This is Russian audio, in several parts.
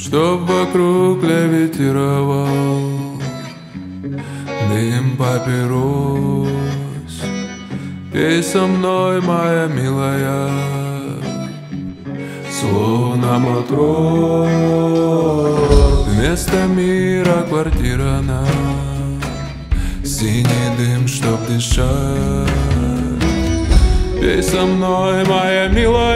чтоб вокруг левитировал дым папирос. Пей со мной, моя милая, словно матрос. Вместо мира квартира на синий дым, чтоб дышать. Пей со мной, моя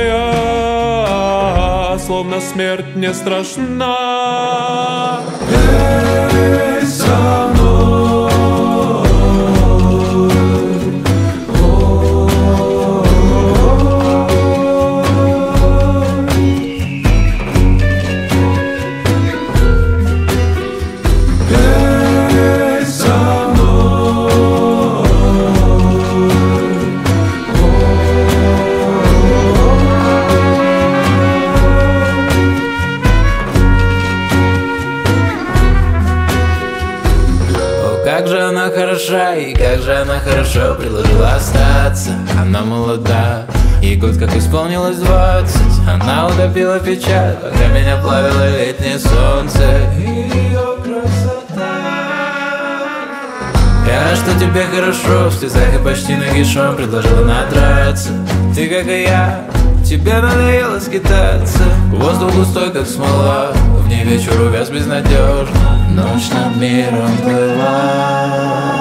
милая, словно смерть не страшна. Пей со мной. Как же она хороша, и как же она хорошо предложила остаться. Она молода, ей год как исполнилось 20. Она утопила печаль, пока меня плавило летнее солнце. Ее красота. Я рад, что тебе хорошо, в слезах и почти нагишом предложила надраться. Ты, как и я, тебе надоело скитаться. Воздух густой, как смола, в ней вечер увяз безнадежно. Ночь над миром плыла.